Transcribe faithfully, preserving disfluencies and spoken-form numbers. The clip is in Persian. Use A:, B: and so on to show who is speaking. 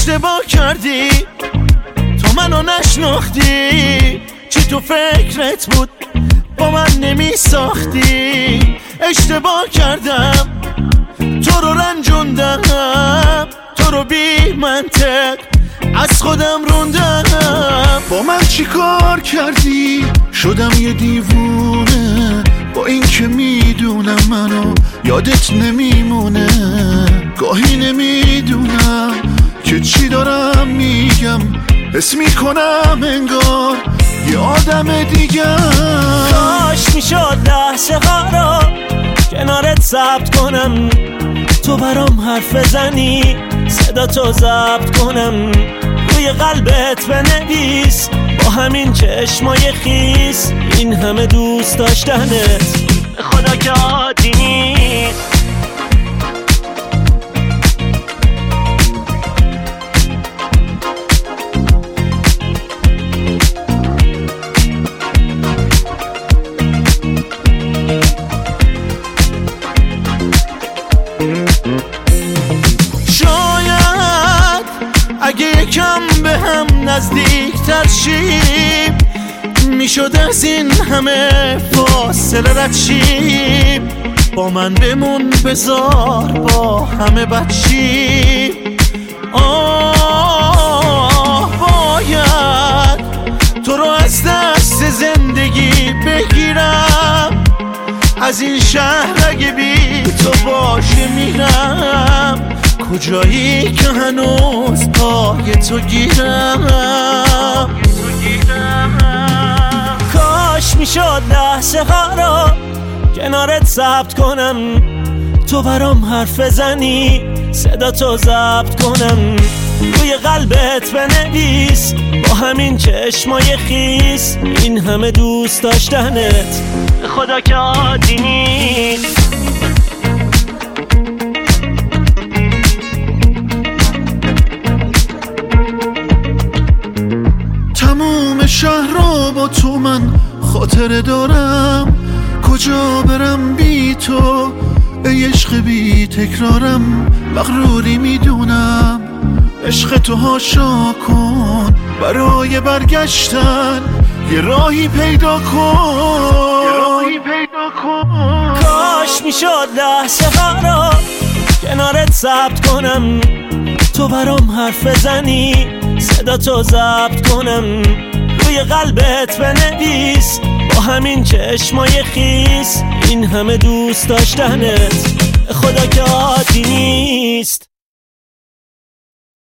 A: اشتباه کردی تو منو نشناختی، چی تو فکرت بود با من نمی ساختی. اشتباه کردم تو رو رنجوندم، تو رو بی منطق از خودم روندم. با من چی کار کردی شدم یه دیوونه، با این که میدونم منو یادت نمیمونه. گاهی نمیدونم که چی دارم میگم، حس میکنم انگار یه آدم دیگه.
B: کاش میشد لحظه ها رو کنارت ثبت کنم، تو برام حرف بزنی صدا تو ضبط کنم، روی قلبت بنویس با همین چشمای خیس این همه دوست داشتنت به خدا که عادی نیست.
A: شاید اگه یکم به هم نزدیک تر شیم میشد از این همه فاصله رد شیم. با من بمون بذار با همه بد شیم. آه باید تو رو از دست زندگی بگیرم، از این شهر اگه بی تو باشه میرم. کجایی که هنوز پای تو گیرم.
B: کاش میشد لحظه ها رو کنارت ثبت کنم، تو برام حرف بزنی صدا تو ضبط کنم، روی قلبت بنویس با همین چشمای خیس این همه دوست داشتنت به خدا که عادی نیست.
A: تموم شهر رو با تو من خاطره دارم، کجا برم بی تو ای عشق بی تکرارم. مغروری میدونم عشق تو هاشا کن، برای برگشتن یه راهی پیدا کن، یه راهی پیدا کن.
B: کاش میشد لحظه ها رو کنارت ثبت کنم، تو برام حرف بزنی صدا تو ضبط کنم، روی قلبت بنویس با همین چشمای خیس این همه دوست داشتنت خدا که عادی